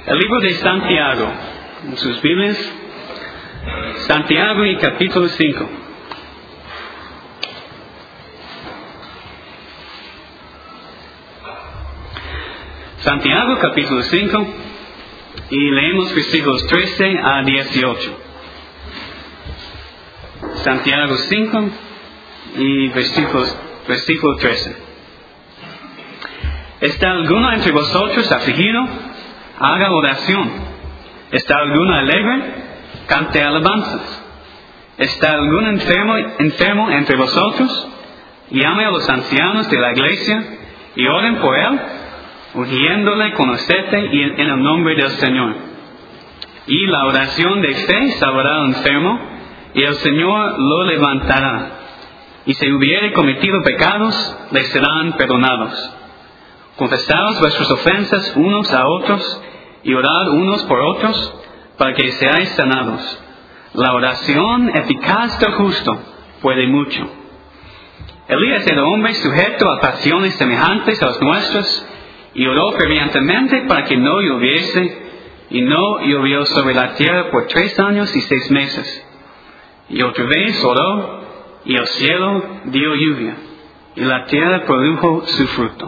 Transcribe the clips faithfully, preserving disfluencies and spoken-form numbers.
El libro de Santiago, en sus Biblias, Santiago y capítulo cinco. Santiago capítulo cinco, y leemos versículos trece a dieciocho. Santiago cinco y versículos, versículo trece. ¿Está alguno entre vosotros afligido? Haga oración. ¿Está alguno alegre? Cante alabanzas. ¿Está algún enfermo, enfermo entre vosotros? Llame a los ancianos de la iglesia y oren por él, ungiéndole con aceite y en, en el nombre del Señor. Y la oración de fe salvará al enfermo, y el Señor lo levantará. Y si hubiere cometido pecados, le serán perdonados. Confesaos vuestras ofensas unos a otros, y orad unos por otros, para que seáis sanados. La oración eficaz del justo puede mucho. Elías era hombre sujeto a pasiones semejantes a las nuestras, y oró fervientemente para que no lloviese, y no llovió sobre la tierra por tres años y seis meses. Y otra vez oró, y el cielo dio lluvia, y la tierra produjo su fruto.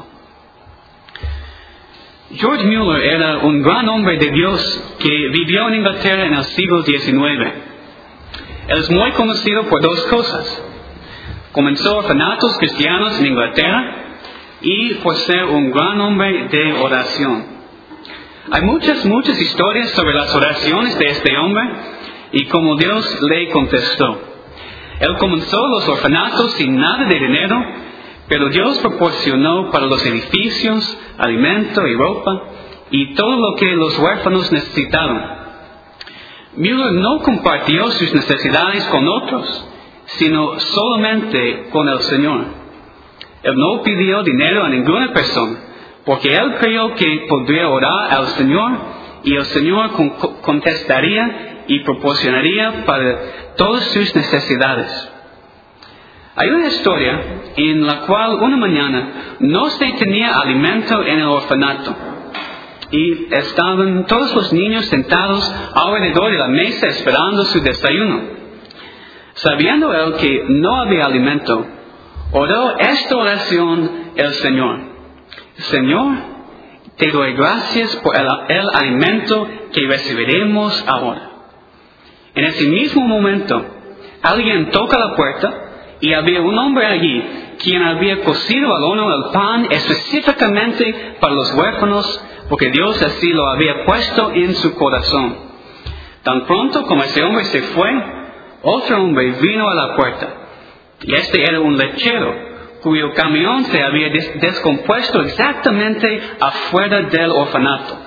George Mueller era un gran hombre de Dios que vivió en Inglaterra en el siglo diecinueve. Él es muy conocido por dos cosas. Comenzó orfanatos cristianos en Inglaterra y por ser un gran hombre de oración. Hay muchas, muchas historias sobre las oraciones de este hombre y cómo Dios le contestó. Él comenzó los orfanatos sin nada de dinero, pero Dios proporcionó para los edificios, alimento y ropa, y todo lo que los huérfanos necesitaban. Mueller no compartió sus necesidades con otros, sino solamente con el Señor. Él no pidió dinero a ninguna persona, porque él creyó que podría orar al Señor, y el Señor contestaría y proporcionaría para todas sus necesidades. Hay una historia en la cual una mañana no se tenía alimento en el orfanato y estaban todos los niños sentados alrededor de la mesa esperando su desayuno. Sabiendo él que no había alimento, oró esta oración el Señor: Señor, te doy gracias por el, el alimento que recibiremos ahora. En ese mismo momento, alguien toca la puerta, y había un hombre allí quien había cocido al horno el pan específicamente para los huérfanos, porque Dios así lo había puesto en su corazón. Tan pronto como ese hombre se fue, otro hombre vino a la puerta. Y este era un lechero, cuyo camión se había des- descompuesto exactamente afuera del orfanato.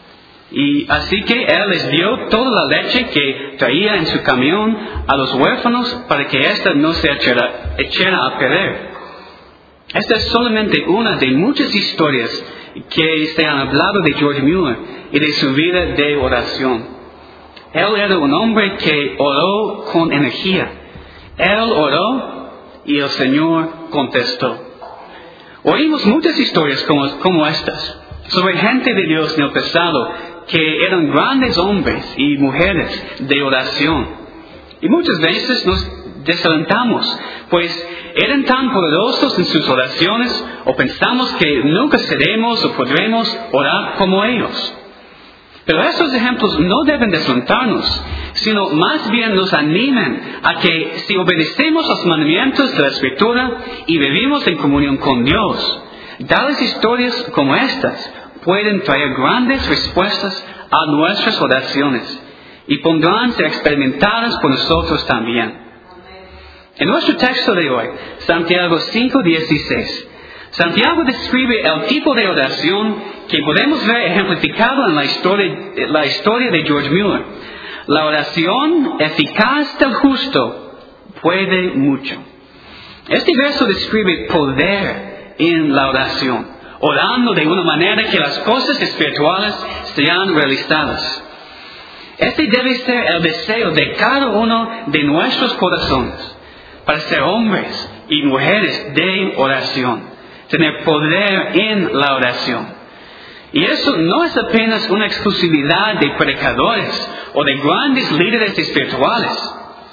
Y así que él les dio toda la leche que traía en su camión a los huérfanos para que ésta no se echara, echara a perder. Esta es solamente una de muchas historias que se han hablado de George Mueller y de su vida de oración. Él era un hombre que oró con energía. Él oró y el Señor contestó. Oímos muchas historias como, como estas sobre gente de Dios en el pasado que eran grandes hombres y mujeres de oración. Y muchas veces nos desalentamos, pues eran tan poderosos en sus oraciones, o pensamos que nunca seremos o podremos orar como ellos. Pero estos ejemplos no deben desalentarnos, sino más bien nos animan a que si obedecemos los mandamientos de la Escritura y vivimos en comunión con Dios, tales historias como estas pueden traer grandes respuestas a nuestras oraciones y podrán ser experimentadas por nosotros también. En nuestro texto de hoy, Santiago cinco dieciséis, Santiago describe el tipo de oración que podemos ver ejemplificado en la historia, la historia de George Mueller. La oración eficaz del justo puede mucho. Este verso describe poder en la oración, orando de una manera que las cosas espirituales sean realizadas. Este debe ser el deseo de cada uno de nuestros corazones, para ser hombres y mujeres de oración, tener poder en la oración. Y eso no es apenas una exclusividad de predicadores o de grandes líderes espirituales.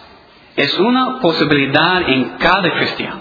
Es una posibilidad en cada cristiano.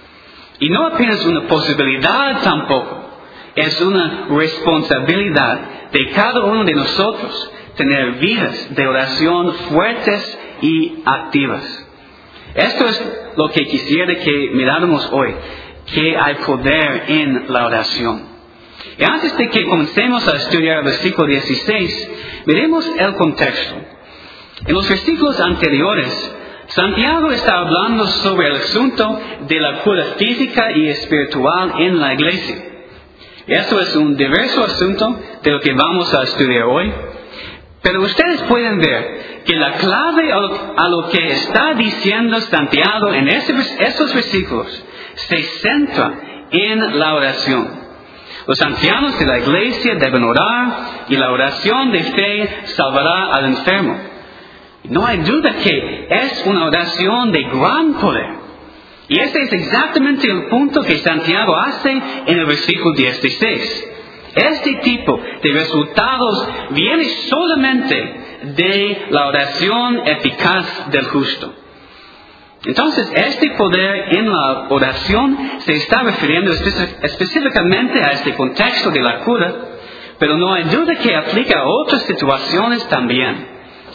Y no apenas una posibilidad tampoco. Es una responsabilidad de cada uno de nosotros tener vidas de oración fuertes y activas. Esto es lo que quisiera que miráramos hoy, que hay poder en la oración. Y antes de que comencemos a estudiar el versículo dieciséis, veremos el contexto. En los versículos anteriores, Santiago está hablando sobre el asunto de la cura física y espiritual en la iglesia. Esto es un diverso asunto de lo que vamos a estudiar hoy. Pero ustedes pueden ver que la clave a lo que está diciendo Santiago en estos versículos se centra en la oración. Los ancianos de la iglesia deben orar y la oración de fe salvará al enfermo. No hay duda que es una oración de gran poder. Y este es exactamente el punto que Santiago hace en el versículo dieciséis. Este tipo de resultados viene solamente de la oración eficaz del justo. Entonces, este poder en la oración se está refiriendo específicamente a este contexto de la cura, pero no hay duda que aplica a otras situaciones también.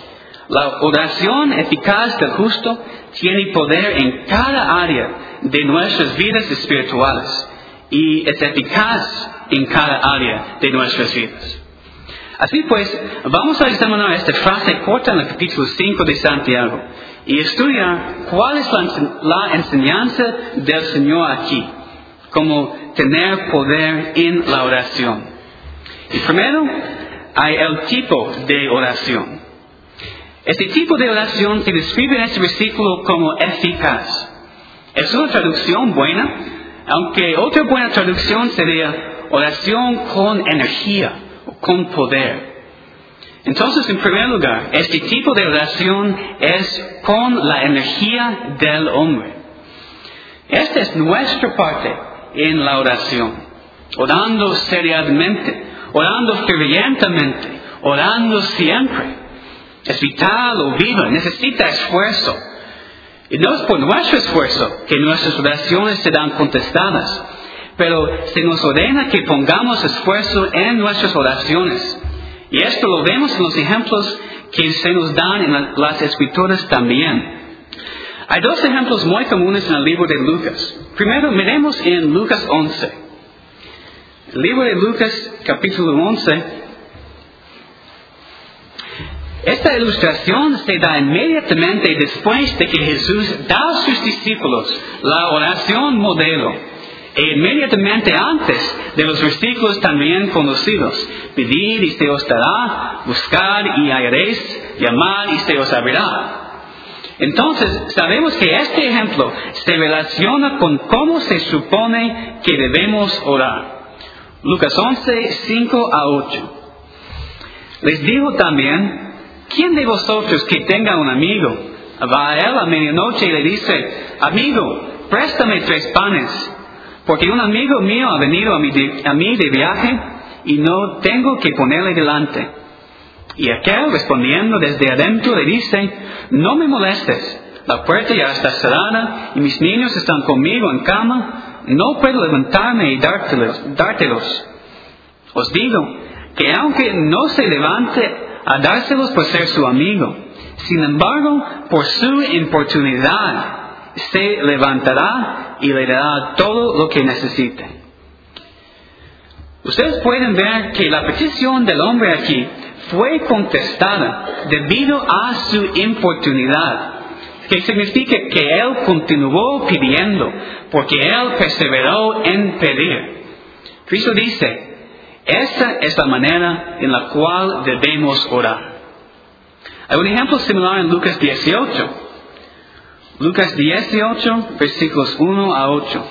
La oración eficaz del justo tiene poder en cada área de nuestras vidas espirituales y es eficaz en cada área de nuestras vidas. Así pues, vamos a examinar esta frase corta en el capítulo cinco de Santiago y estudiar cuál es la, la enseñanza del Señor aquí, como tener poder en la oración. Y primero, hay el tipo de oración. Este tipo de oración se describe en este versículo como eficaz. Es una traducción buena, aunque otra buena traducción sería oración con energía o con poder. Entonces, en primer lugar, este tipo de oración es con la energía del hombre. Esta es nuestra parte en la oración. Orando seriamente, orando fervientemente, orando siempre. Es vital o viva, necesita esfuerzo. Y no es por nuestro esfuerzo que nuestras oraciones serán contestadas, pero se nos ordena que pongamos esfuerzo en nuestras oraciones. Y esto lo vemos en los ejemplos que se nos dan en las Escrituras también. Hay dos ejemplos muy comunes en el libro de Lucas. Primero, miremos en Lucas once. El libro de Lucas, capítulo once. Esta ilustración se da inmediatamente después de que Jesús da a sus discípulos la oración modelo, e inmediatamente antes de los versículos también conocidos: pedid y se os dará, buscad y hallaréis, llamad y se os abrirá. Entonces, sabemos que este ejemplo se relaciona con cómo se supone que debemos orar. Lucas once, cinco a ocho. Les dijo también: ¿quién de vosotros que tenga un amigo va a él a medianoche y le dice: amigo, préstame tres panes, porque un amigo mío ha venido a mí de, a mí de viaje y no tengo que ponerle delante? Y aquel, respondiendo desde adentro, le dice: no me molestes, la puerta ya está cerrada y mis niños están conmigo en cama, no puedo levantarme y dártelos. dártelos. Os digo que aunque no se levante a dárselos por ser su amigo, sin embargo, por su importunidad, se levantará y le dará todo lo que necesite. Ustedes pueden ver que la petición del hombre aquí fue contestada debido a su importunidad, que significa que él continuó pidiendo, porque él perseveró en pedir. Cristo dice: esa es la manera en la cual debemos orar. Hay un ejemplo similar en Lucas dieciocho. Lucas dieciocho, versículos uno a ocho.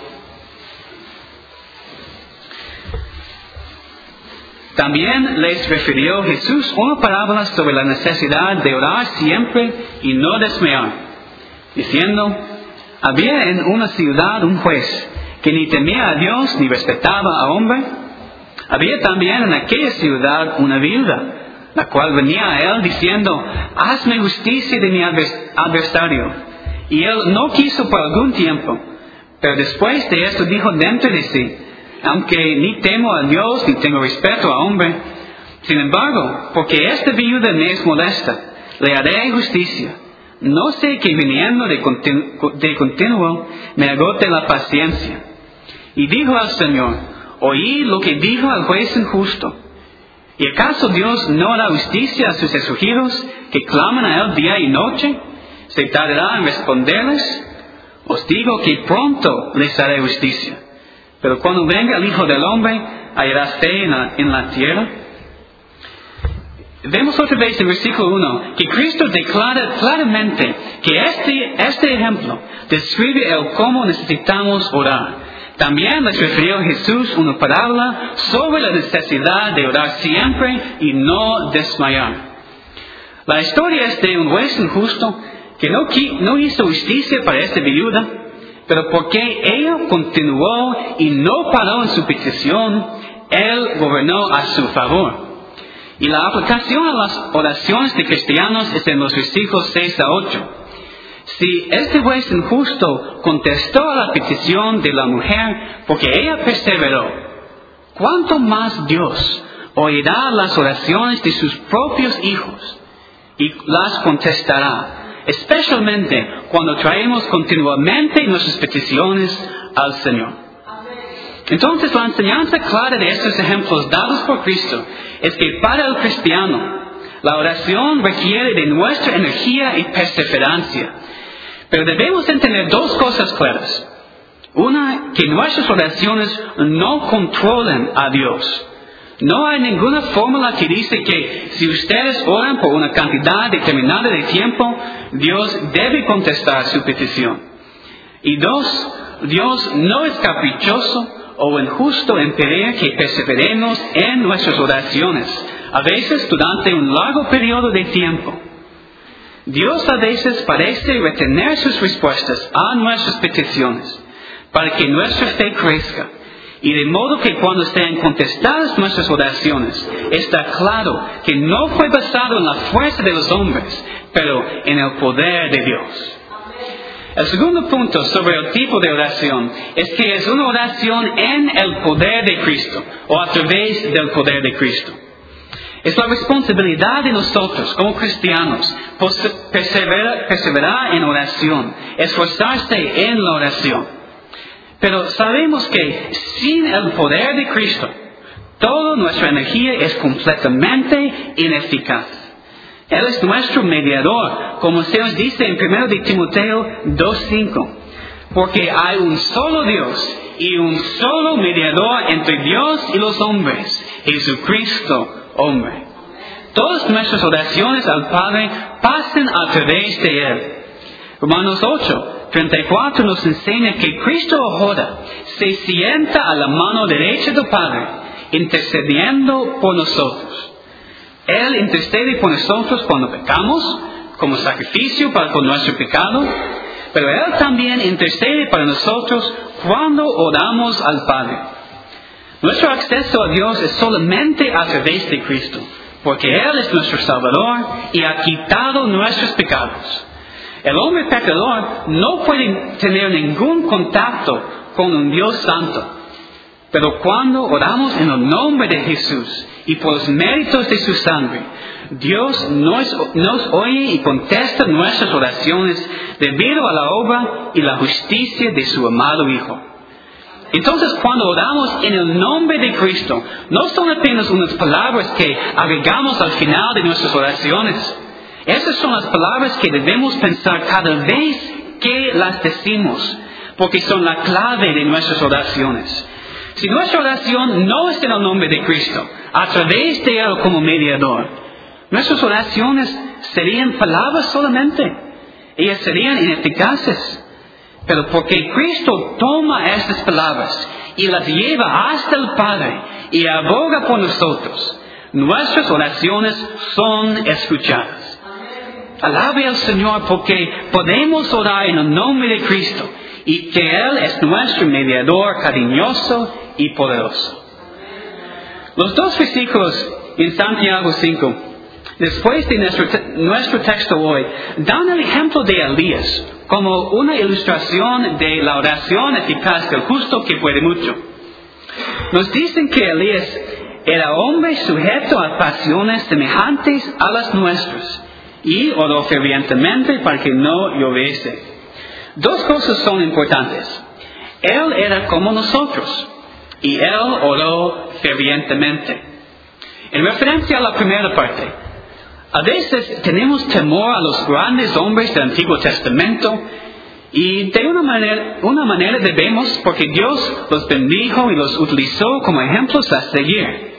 También les refirió Jesús una parábola sobre la necesidad de orar siempre y no desmayar, diciendo: había en una ciudad un juez que ni temía a Dios ni respetaba a hombre. Había también en aquella ciudad una viuda, la cual venía a él diciendo, hazme justicia de mi adversario. Y él no quiso por algún tiempo, pero después de esto dijo dentro de sí, aunque ni temo a Dios ni tengo respeto a hombre, sin embargo, porque esta viuda me es molesta, le haré justicia. No sé que viniendo de, continu- de continuo me agote la paciencia. Y dijo al Señor, oí lo que dijo al juez injusto. ¿Y acaso Dios no hará justicia a sus escogidos que claman a Él día y noche? ¿Se tardará en responderles? Os digo que pronto les haré justicia. Pero cuando venga el Hijo del Hombre, ¿hallará fe en la, en la tierra? Vemos otra vez en versículo uno que Cristo declara claramente que este, este ejemplo describe el cómo necesitamos orar. También les refirió Jesús una parábola sobre la necesidad de orar siempre y no desmayar. La historia es de un juez injusto que no, no hizo justicia para esta viuda, pero porque ella continuó y no paró en su petición, Él gobernó a su favor. Y la aplicación a las oraciones de cristianos es en los versículos seis a ocho. Si este juez injusto contestó a la petición de la mujer porque ella perseveró, ¿cuánto más Dios oirá las oraciones de sus propios hijos y las contestará, especialmente cuando traemos continuamente nuestras peticiones al Señor? Entonces, la enseñanza clara de estos ejemplos dados por Cristo es que para el cristiano, la oración requiere de nuestra energía y perseverancia. Pero debemos entender dos cosas claras. Una, que nuestras oraciones no controlan a Dios. No hay ninguna fórmula que dice que si ustedes oran por una cantidad determinada de tiempo, Dios debe contestar su petición. Y dos, Dios no es caprichoso o injusto en pedir que perseveremos en nuestras oraciones, a veces durante un largo periodo de tiempo. Dios a veces parece retener sus respuestas a nuestras peticiones para que nuestra fe crezca, y de modo que cuando sean contestadas nuestras oraciones, está claro que no fue basado en la fuerza de los hombres, pero en el poder de Dios. El segundo punto sobre el tipo de oración es que es una oración en el poder de Cristo, o a través del poder de Cristo. Es la responsabilidad de nosotros como cristianos perseverar, perseverar en oración, esforzarse en la oración. Pero sabemos que sin el poder de Cristo, toda nuestra energía es completamente ineficaz. Él es nuestro mediador, como se nos dice en primero de Timoteo dos cinco. Porque hay un solo Dios y un solo mediador entre Dios y los hombres, Jesucristo, hombre. Todas nuestras oraciones al Padre pasan a través de Él. Romanos ocho treinta y cuatro nos enseña que Cristo ahora se sienta a la mano derecha del Padre, intercediendo por nosotros. Él intercede por nosotros cuando pecamos, como sacrificio para con nuestro pecado, pero Él también intercede para nosotros cuando oramos al Padre. Nuestro acceso a Dios es solamente a través de Cristo, porque Él es nuestro Salvador y ha quitado nuestros pecados. El hombre pecador no puede tener ningún contacto con un Dios santo. Pero cuando oramos en el nombre de Jesús y por los méritos de su sangre, Dios nos, nos oye y contesta nuestras oraciones debido a la obra y la justicia de su amado Hijo. Entonces, cuando oramos en el nombre de Cristo, no son apenas unas palabras que agregamos al final de nuestras oraciones. Esas son las palabras que debemos pensar cada vez que las decimos, porque son la clave de nuestras oraciones. Si nuestra oración no es en el nombre de Cristo, a través de Él como mediador, nuestras oraciones serían palabras solamente. Ellas serían ineficaces. Pero porque Cristo toma estas palabras y las lleva hasta el Padre y aboga por nosotros, nuestras oraciones son escuchadas. Alabe al Señor porque podemos orar en el nombre de Cristo y que Él es nuestro mediador cariñoso y poderoso. Los dos versículos en Santiago cinco, después de nuestro, te- nuestro texto hoy, dan el ejemplo de Elías como una ilustración de la oración eficaz del justo que puede mucho. Nos dicen que Elías era hombre sujeto a pasiones semejantes a las nuestras y oró fervientemente para que no lloviese. Dos cosas son importantes. Él era como nosotros y él oró fervientemente. En referencia a la primera parte, a veces tenemos temor a los grandes hombres del Antiguo Testamento y de una manera, una manera debemos porque Dios los bendijo y los utilizó como ejemplos a seguir.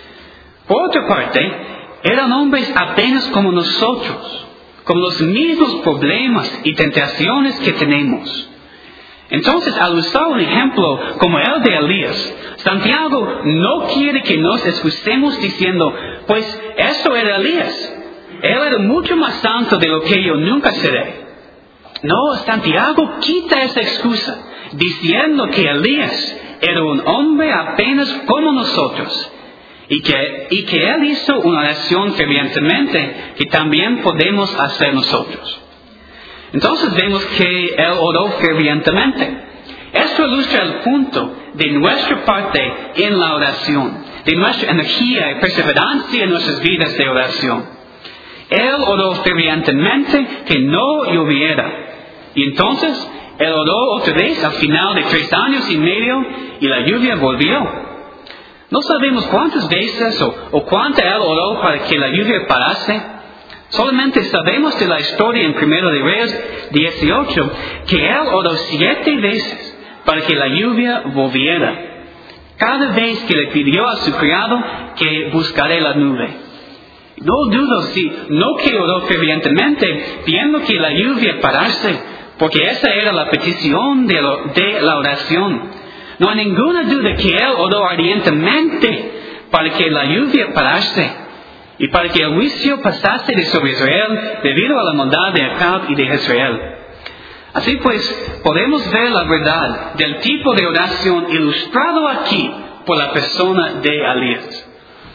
Por otra parte, eran hombres apenas como nosotros, con los mismos problemas y tentaciones que tenemos. Entonces, al usar un ejemplo como el de Elías, Santiago no quiere que nos excusemos diciendo, pues eso era Elías. Él era mucho más santo de lo que yo nunca seré. No, Santiago quita esa excusa, diciendo que Elías era un hombre apenas como nosotros, y que, y que él hizo una oración fervientemente que también podemos hacer nosotros. Entonces vemos que él oró fervientemente. Esto ilustra el punto de nuestra parte en la oración, de nuestra energía y perseverancia en nuestras vidas de oración. Él oró fervientemente que no lloviera. Y entonces, él oró otra vez al final de tres años y medio y la lluvia volvió. No sabemos cuántas veces o, o cuánto él oró para que la lluvia parase. Solamente sabemos de la historia en Primero de Reyes dieciocho que él oró siete veces para que la lluvia volviera. Cada vez que le pidió a su criado que buscaré la nube. No dudo si no que oró fervientemente viendo que la lluvia parase, porque esa era la petición de, lo, de la oración. No hay ninguna duda que él oró ardientemente para que la lluvia parase y para que el juicio pasase de sobre Israel debido a la maldad de Acab y de Israel. Así pues, podemos ver la verdad del tipo de oración ilustrado aquí por la persona de Elías.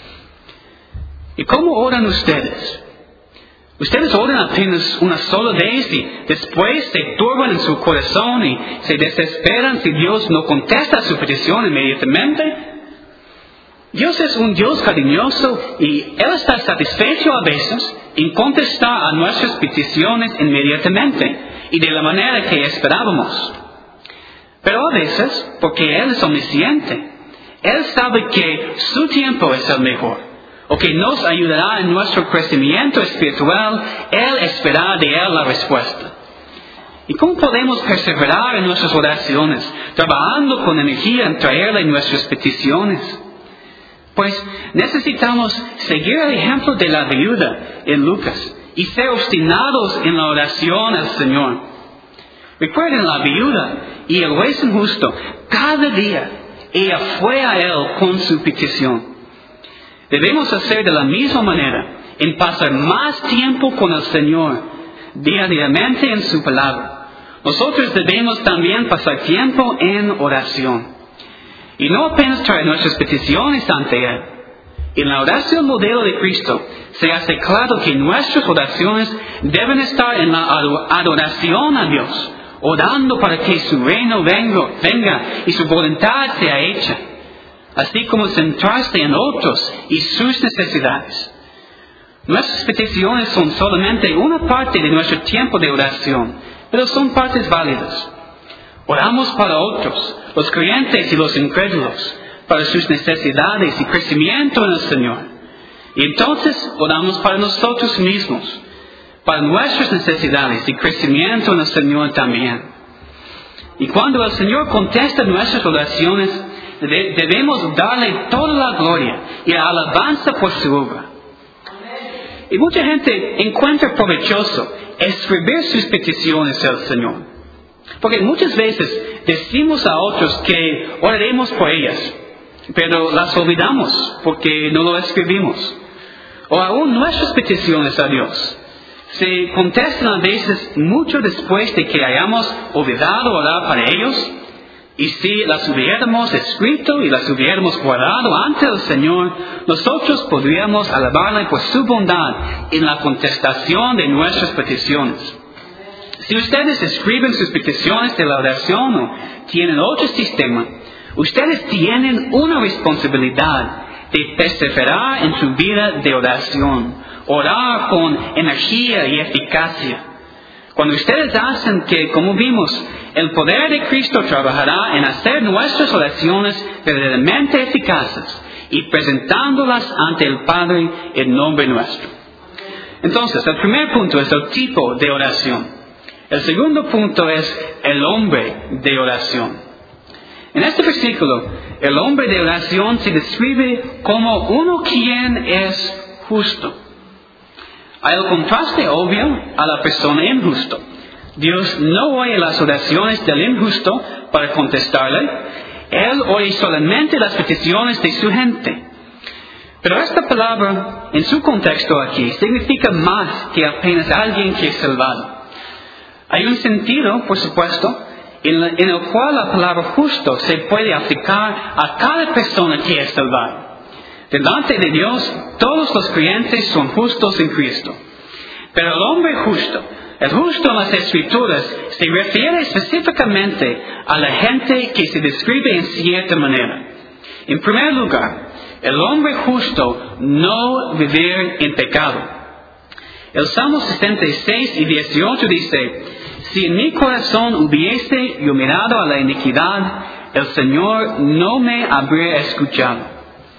¿Y cómo oran ustedes? Ustedes oran apenas una sola vez y después se turban en su corazón y se desesperan si Dios no contesta su petición inmediatamente. Dios es un Dios cariñoso y Él está satisfecho a veces en contestar a nuestras peticiones inmediatamente y de la manera que esperábamos. Pero a veces, porque Él es omnisciente, Él sabe que su tiempo es el mejor, o que nos ayudará en nuestro crecimiento espiritual, Él esperará de Él la respuesta. ¿Y cómo podemos perseverar en nuestras oraciones, trabajando con energía en traerle nuestras peticiones? Pues necesitamos seguir el ejemplo de la viuda en Lucas y ser obstinados en la oración al Señor. Recuerden la viuda y el juez injusto, cada día ella fue a Él con su petición. Debemos hacer de la misma manera, en pasar más tiempo con el Señor, diariamente en su palabra. Nosotros debemos también pasar tiempo en oración. Y no apenas traer nuestras peticiones ante Él. En la oración modelo de Cristo, se hace claro que nuestras oraciones deben estar en la adoración a Dios, orando para que su reino venga, venga y su voluntad sea hecha, así como centrarse en otros y sus necesidades. Nuestras peticiones son solamente una parte de nuestro tiempo de oración, pero son partes válidas. Oramos para otros, los creyentes y los incrédulos, para sus necesidades y crecimiento en el Señor. Y entonces oramos para nosotros mismos, para nuestras necesidades y crecimiento en el Señor también. Y cuando el Señor contesta nuestras oraciones, debemos darle toda la gloria y la alabanza por su obra. Y mucha gente encuentra provechoso escribir sus peticiones al Señor. Porque muchas veces decimos a otros que oraremos por ellas, pero las olvidamos porque no lo escribimos. O aún nuestras peticiones a Dios se contestan a veces mucho después de que hayamos olvidado orar para ellos. Y si las hubiéramos escrito y las hubiéramos guardado ante el Señor, nosotros podríamos alabarle por su bondad en la contestación de nuestras peticiones. Si ustedes escriben sus peticiones de la oración o tienen otro sistema, ustedes tienen una responsabilidad de perseverar en su vida de oración, orar con energía y eficacia. Cuando ustedes hacen que, como vimos, el poder de Cristo trabajará en hacer nuestras oraciones verdaderamente eficaces y presentándolas ante el Padre en nombre nuestro. Entonces, el primer punto es el tipo de oración. El segundo punto es el hombre de oración. En este versículo, el hombre de oración se describe como uno quien es justo. Hay el contraste obvio a la persona injusto. Dios no oye las oraciones del injusto para contestarle. Él oye solamente las peticiones de su gente. Pero esta palabra, en su contexto aquí, significa más que apenas alguien que es salvado. Hay un sentido, por supuesto, en, la, en el cual la palabra justo se puede aplicar a cada persona que es salvada. Delante de Dios, todos los creyentes son justos en Cristo. Pero el hombre justo, el justo en las Escrituras, se refiere específicamente a la gente que se describe en cierta manera. En primer lugar, el hombre justo no vivir en pecado. El Salmo sesenta y seis y dieciocho dice: si en mi corazón hubiese yo mirado a la iniquidad, el Señor no me habría escuchado.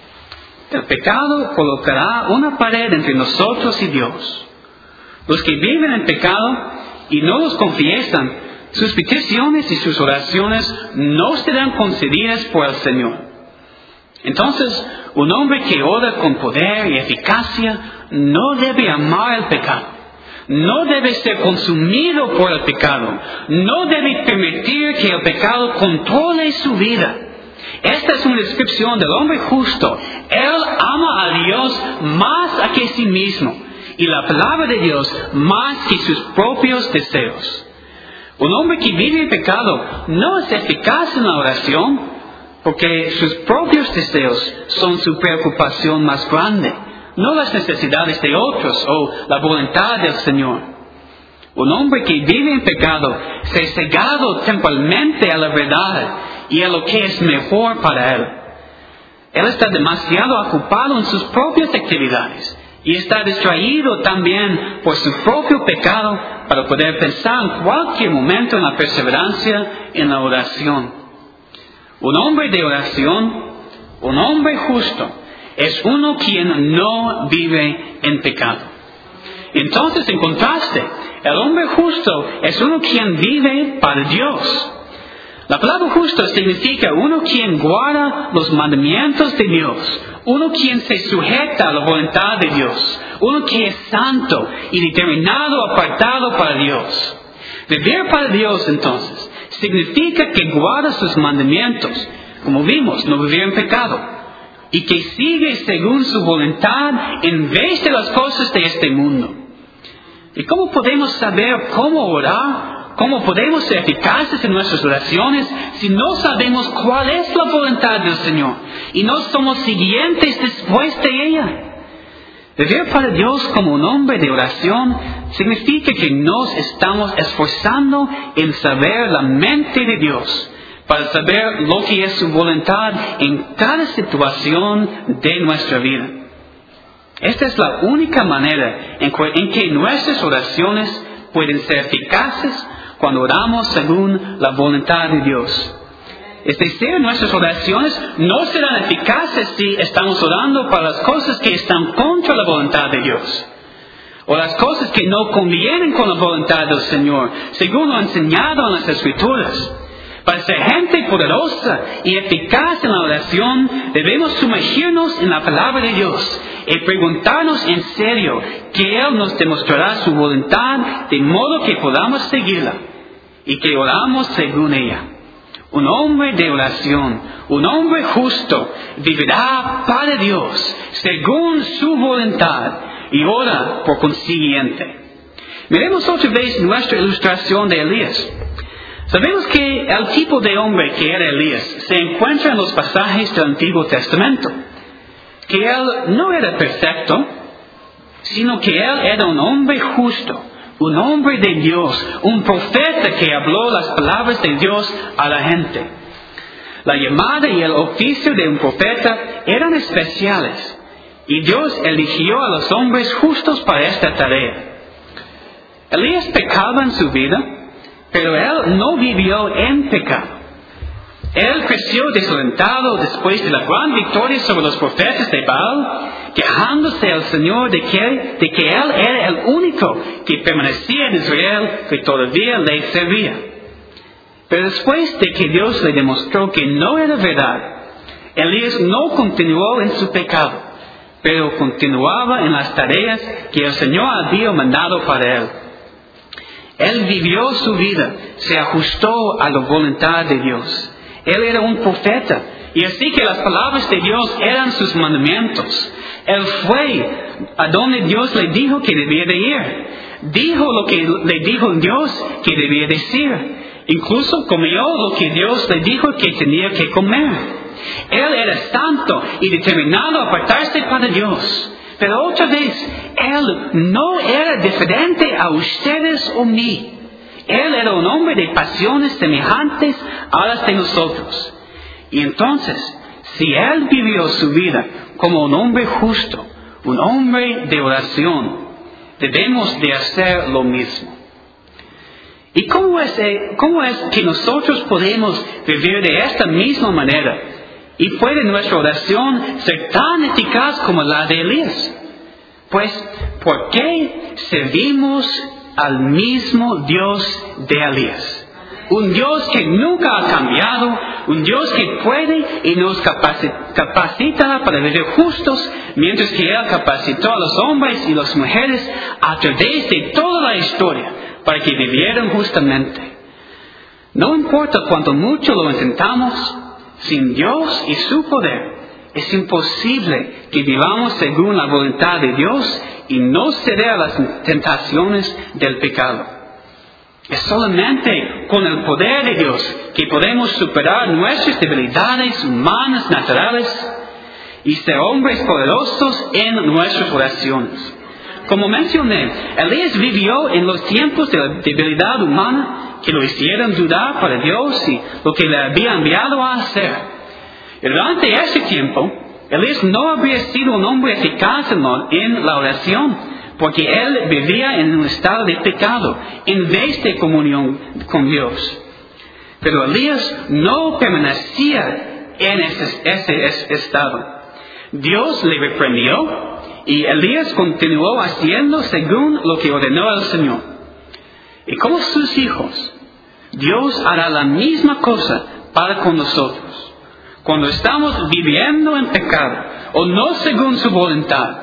El pecado colocará una pared entre nosotros y Dios. Los que viven en pecado y no los confiesan, sus peticiones y sus oraciones no serán concedidas por el Señor. Entonces, un hombre que ora con poder y eficacia no debe amar el pecado. No debe ser consumido por el pecado. No debe permitir que el pecado controle su vida. Esta es una descripción del hombre justo. Él ama a Dios más a que sí mismo y la palabra de Dios más que sus propios deseos. Un hombre que vive en pecado no es eficaz en la oración porque sus propios deseos son su preocupación más grande, no las necesidades de otros o la voluntad del Señor. Un hombre que vive en pecado se ha cegado temporalmente a la verdad y a lo que es mejor para él. Él está demasiado ocupado en sus propias actividades y está distraído también por su propio pecado para poder pensar en cualquier momento en la perseverancia en la oración. Un hombre de oración, un hombre justo, es uno quien no vive en pecado. Entonces, en contraste, el hombre justo es uno quien vive para Dios. La palabra justo significa uno quien guarda los mandamientos de Dios, uno quien se sujeta a la voluntad de Dios, uno que es santo y determinado, apartado para Dios. Vivir para Dios, entonces, significa que guarda sus mandamientos, como vimos, no vivir en pecado, y que sigue según su voluntad en vez de las cosas de este mundo. ¿Y cómo podemos saber cómo orar? ¿Cómo podemos ser eficaces en nuestras oraciones si no sabemos cuál es la voluntad del Señor y no somos siguientes después de ella? Vivir para Dios como un hombre de oración significa que nos estamos esforzando en saber la mente de Dios, para saber lo que es su voluntad en cada situación de nuestra vida. Esta es la única manera en que nuestras oraciones pueden ser eficaces cuando oramos según la voluntad de Dios. Es decir, nuestras oraciones no serán eficaces si estamos orando para las cosas que están contra la voluntad de Dios, o las cosas que no convienen con la voluntad del Señor, según lo enseñado en las Escrituras. Para ser gente poderosa y eficaz en la oración, debemos sumergirnos en la palabra de Dios y preguntarnos en serio que Él nos demostrará su voluntad de modo que podamos seguirla y que oramos según ella. Un hombre de oración, un hombre justo, vivirá para Dios según su voluntad y ora por consiguiente. Miremos otra vez nuestra ilustración de Elías. Sabemos que el tipo de hombre que era Elías se encuentra en los pasajes del Antiguo Testamento, que él no era perfecto, sino que él era un hombre justo, un hombre de Dios, un profeta que habló las palabras de Dios a la gente. La llamada y el oficio de un profeta eran especiales, y Dios eligió a los hombres justos para esta tarea. Elías pecaba en su vida, pero él no vivió en pecado. Él creció desalentado después de la gran victoria sobre los profetas de Baal, quejándose al Señor de que, de que Él era el único que permanecía en Israel, que todavía le servía. Pero después de que Dios le demostró que no era verdad, Elías no continuó en su pecado, pero continuaba en las tareas que el Señor había mandado para él. Él vivió su vida, se ajustó a la voluntad de Dios. Él era un profeta, y así que las palabras de Dios eran sus mandamientos. Él fue a donde Dios le dijo que debía de ir. Dijo lo que le dijo Dios que debía decir. Incluso comió lo que Dios le dijo que tenía que comer. Él era santo y determinado a apartarse para Dios. Pero otra vez, Él no era diferente a ustedes o mí. Él era un hombre de pasiones semejantes a las de nosotros. Y entonces, si Él vivió su vida como un hombre justo, un hombre de oración, debemos de hacer lo mismo. ¿Y cómo es, cómo es que nosotros podemos vivir de esta misma manera? ¿Y puede nuestra oración ser tan eficaz como la de Elías? Pues, ¿por qué servimos al mismo Dios de Elías? Un Dios que nunca ha cambiado, un Dios que puede y nos capacita para vivir justos, mientras que Él capacitó a los hombres y las mujeres a través de toda la historia para que vivieran justamente. No importa cuánto mucho lo intentamos, sin Dios y su poder, es imposible que vivamos según la voluntad de Dios y no ceder a las tentaciones del pecado. Es solamente con el poder de Dios que podemos superar nuestras debilidades humanas naturales y ser hombres poderosos en nuestras oraciones. Como mencioné, Elías vivió en los tiempos de la debilidad humana que lo hicieron dudar para Dios y lo que le había enviado a hacer. Y durante ese tiempo, Elías no habría sido un hombre eficaz en la, en la oración, porque él vivía en un estado de pecado en vez de comunión con Dios. Pero Elías no permanecía en ese, ese, ese estado. Dios le reprendió y Elías continuó haciendo según lo que ordenó el Señor. Y como sus hijos, Dios hará la misma cosa para con nosotros. Cuando estamos viviendo en pecado o no según su voluntad,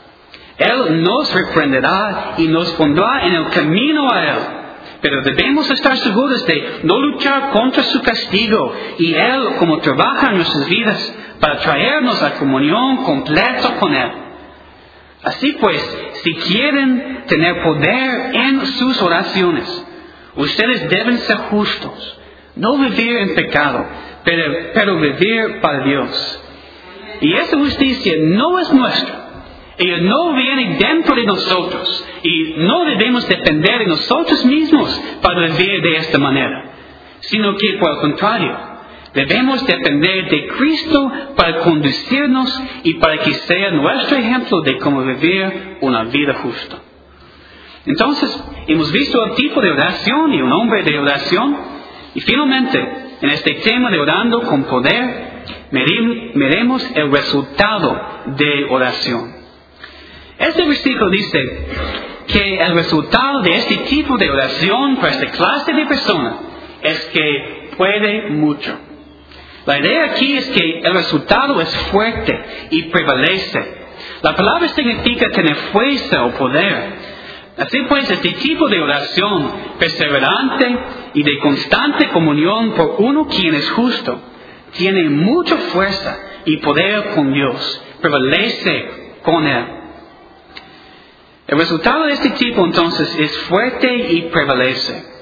Él nos reprenderá y nos pondrá en el camino a Él. Pero debemos estar seguros de no luchar contra su castigo y Él como trabaja en nuestras vidas para traernos a comunión completa con Él. Así pues, si quieren tener poder en sus oraciones, ustedes deben ser justos, no vivir en pecado, pero, pero vivir para Dios. Y esa justicia no es nuestra. Ella no viene dentro de nosotros y no debemos depender de nosotros mismos para vivir de esta manera, sino que por el contrario, debemos depender de Cristo para conducirnos y para que sea nuestro ejemplo de cómo vivir una vida justa. Entonces, hemos visto el tipo de oración y un hombre de oración, y finalmente, en este tema de orando con poder, veremos el resultado de oración. Este versículo dice que el resultado de este tipo de oración para esta clase de persona es que puede mucho. La idea aquí es que el resultado es fuerte y prevalece. La palabra significa tener fuerza o poder. Así pues, este tipo de oración perseverante y de constante comunión por uno quien es justo, tiene mucha fuerza y poder con Dios, prevalece con Él. El resultado de este tipo entonces es fuerte y prevalece.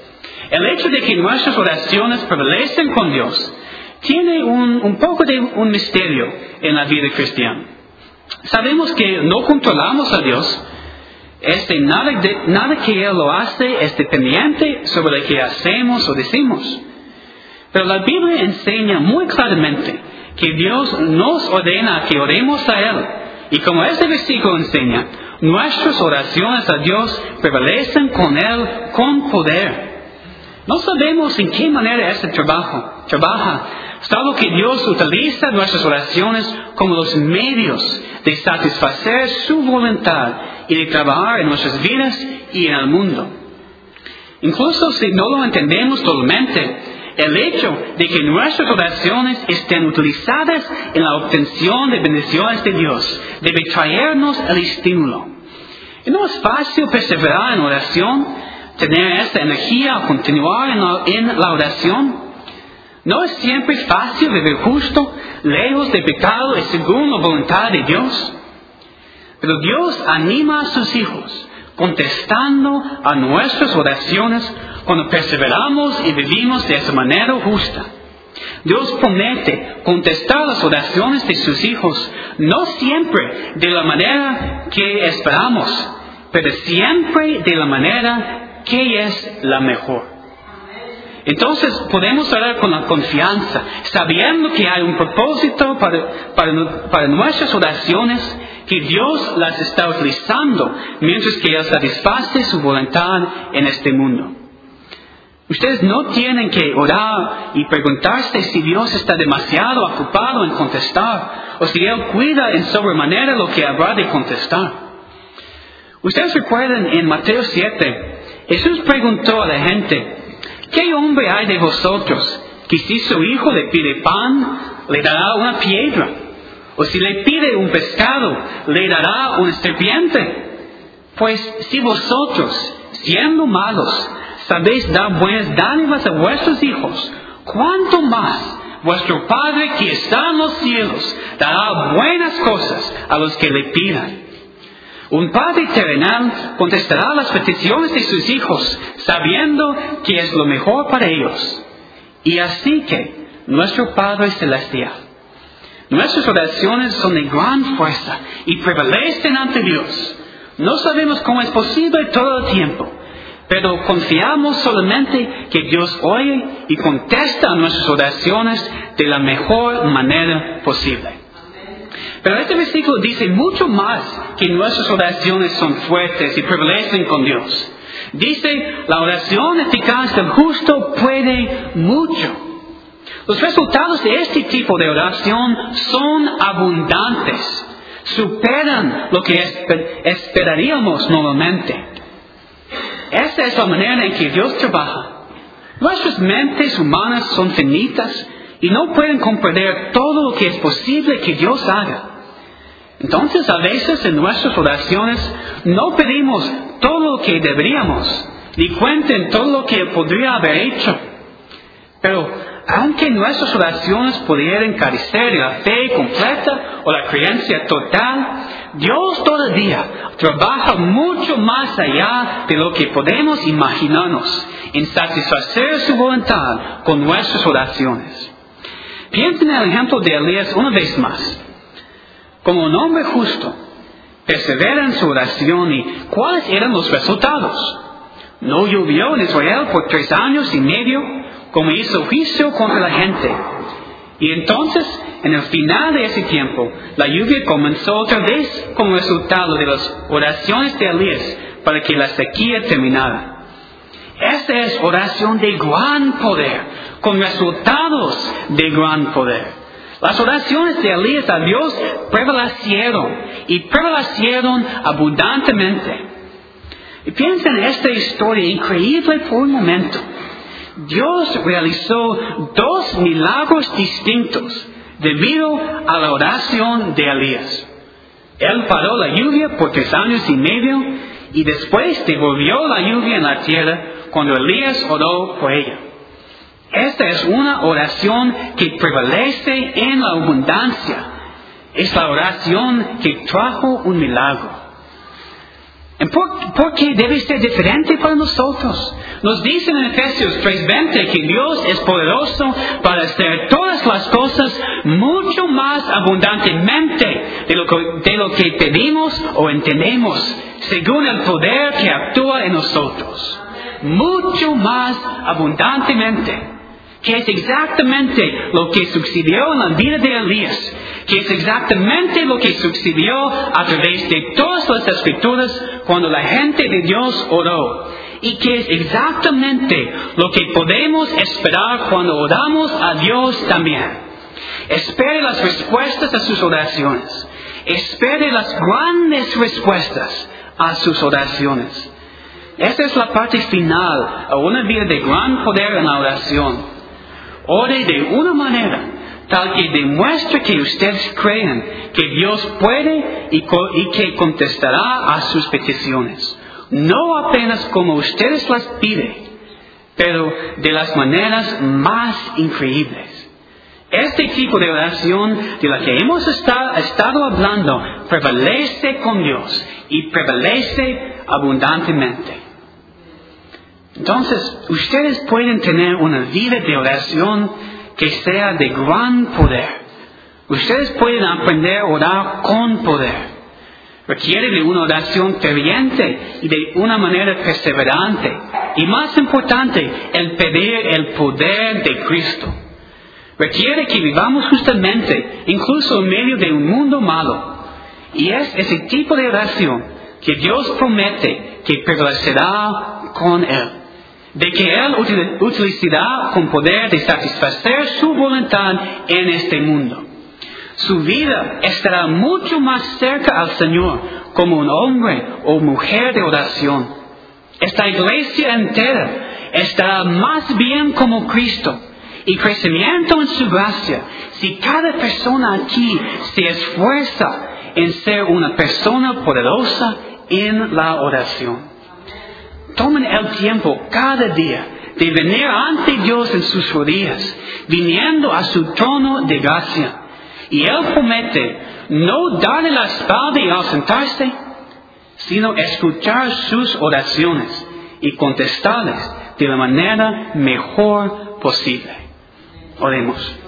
El hecho de que nuestras oraciones prevalecen con Dios tiene un, un poco de un misterio en la vida cristiana. Sabemos que no controlamos a Dios. Este, nada, de, nada que Él lo hace es dependiente sobre lo que hacemos o decimos. Pero la Biblia enseña muy claramente que Dios nos ordena que oremos a Él. Y como este versículo enseña, nuestras oraciones a Dios prevalecen con Él con poder. No sabemos en qué manera este trabajo trabaja, salvo que Dios utiliza nuestras oraciones como los medios de satisfacer su voluntad y de trabajar en nuestras vidas y en el mundo. Incluso si no lo entendemos totalmente, el hecho de que nuestras oraciones estén utilizadas en la obtención de bendiciones de Dios debe traernos el estímulo. Y no es fácil perseverar en oración, tener esta energía a continuar en la, en la oración. No es siempre fácil vivir justo, lejos de pecado y según la voluntad de Dios. Pero Dios anima a sus hijos, contestando a nuestras oraciones cuando perseveramos y vivimos de esa manera justa. Dios promete contestar las oraciones de sus hijos, no siempre de la manera que esperamos, pero siempre de la manera que es la mejor. Entonces podemos orar con la confianza, sabiendo que hay un propósito para, para, para nuestras oraciones, que Dios las está utilizando mientras que Él satisface su voluntad en este mundo. Ustedes no tienen que orar y preguntarse si Dios está demasiado ocupado en contestar o si Él cuida en sobremanera lo que habrá de contestar. Ustedes recuerdan en Mateo siete, Jesús preguntó a la gente, ¿qué hombre hay de vosotros que si su hijo le pide pan, le dará una piedra? O si le pide un pescado, le dará una serpiente? Pues si vosotros, siendo malos, sabéis dar buenas dádivas a vuestros hijos, ¿cuánto más vuestro Padre que está en los cielos dará buenas cosas a los que le pidan? Un Padre terrenal contestará las peticiones de sus hijos, sabiendo que es lo mejor para ellos. Y así que, nuestro Padre celestial, nuestras oraciones son de gran fuerza y prevalecen ante Dios. No sabemos cómo es posible todo el tiempo, pero confiamos solamente que Dios oye y contesta a nuestras oraciones de la mejor manera posible. Pero este versículo dice mucho más que nuestras oraciones son fuertes y prevalecen con Dios. Dice, la oración eficaz del justo puede mucho. Los resultados de este tipo de oración son abundantes, superan lo que esper- esperaríamos normalmente. Esa es la manera en que Dios trabaja. Nuestras mentes humanas son finitas y no pueden comprender todo lo que es posible que Dios haga. Entonces, a veces en nuestras oraciones no pedimos todo lo que deberíamos, ni cuenten todo lo que podría haber hecho. Pero, aunque nuestras oraciones pudieran carecer de la fe completa o la creencia total, Dios todavía trabaja mucho más allá de lo que podemos imaginarnos en satisfacer su voluntad con nuestras oraciones. Piensen en el ejemplo de Elías una vez más. Como un hombre justo, persevera en su oración y ¿cuáles eran los resultados? No llovió en Israel por tres años y medio, como hizo juicio contra la gente. Y entonces, en el final de ese tiempo, la lluvia comenzó otra vez como resultado de las oraciones de Elías para que la sequía terminara. Esta es oración de gran poder, con resultados de gran poder. Las oraciones de Elías a Dios prevalecieron y prevalecieron abundantemente. Y piensen en esta historia increíble por un momento. Dios realizó dos milagros distintos debido a la oración de Elías. Él paró la lluvia por tres años y medio y después devolvió la lluvia en la tierra cuando Elías oró por ella. Esta es una oración que prevalece en la abundancia. Es la oración que trajo un milagro. ¿Por, ¿Por qué debe ser diferente para nosotros? Nos dicen en Efesios tres veinte que Dios es poderoso para hacer todas las cosas mucho más abundantemente de lo que, de lo que pedimos o entendemos, según el poder que actúa en nosotros. Mucho más abundantemente. Que es exactamente lo que sucedió en la vida de Elías, que es exactamente lo que sucedió a través de todas las escrituras cuando la gente de Dios oró, y que es exactamente lo que podemos esperar cuando oramos a Dios también. Espere las respuestas a sus oraciones, espere las grandes respuestas a sus oraciones. Esta es la parte final a una vida de gran poder en la oración. Ore de una manera tal que demuestre que ustedes creen que Dios puede y, co- y que contestará a sus peticiones. No apenas como ustedes las piden, pero de las maneras más increíbles. Este tipo de oración de la que hemos estado, estado hablando prevalece con Dios y prevalece abundantemente. Entonces, ustedes pueden tener una vida de oración que sea de gran poder. Ustedes pueden aprender a orar con poder. Requiere de una oración ferviente y de una manera perseverante. Y más importante, el pedir el poder de Cristo. Requiere que vivamos justamente, incluso en medio de un mundo malo. Y es ese tipo de oración que Dios promete que prevalecerá con Él. De que Él utilizará con poder de satisfacer su voluntad en este mundo. Su vida estará mucho más cerca al Señor como un hombre o mujer de oración. Esta iglesia entera estará más bien como Cristo y crecimiento en su gracia si cada persona aquí se esfuerza en ser una persona poderosa en la oración. Tomen el tiempo cada día de venir ante Dios en sus rodillas, viniendo a su trono de gracia. Y Él promete no darle la espalda y ausentarse, sino escuchar sus oraciones y contestarles de la manera mejor posible. Oremos.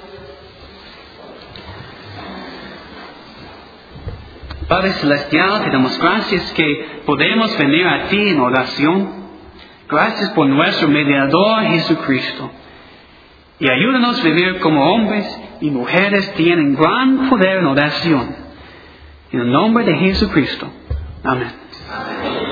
Padre Celestial, te damos gracias que podemos venir a ti en oración. Gracias por nuestro mediador Jesucristo. Y ayúdanos a vivir como hombres y mujeres que tienen gran poder en oración. En el nombre de Jesucristo. Amén. Amén.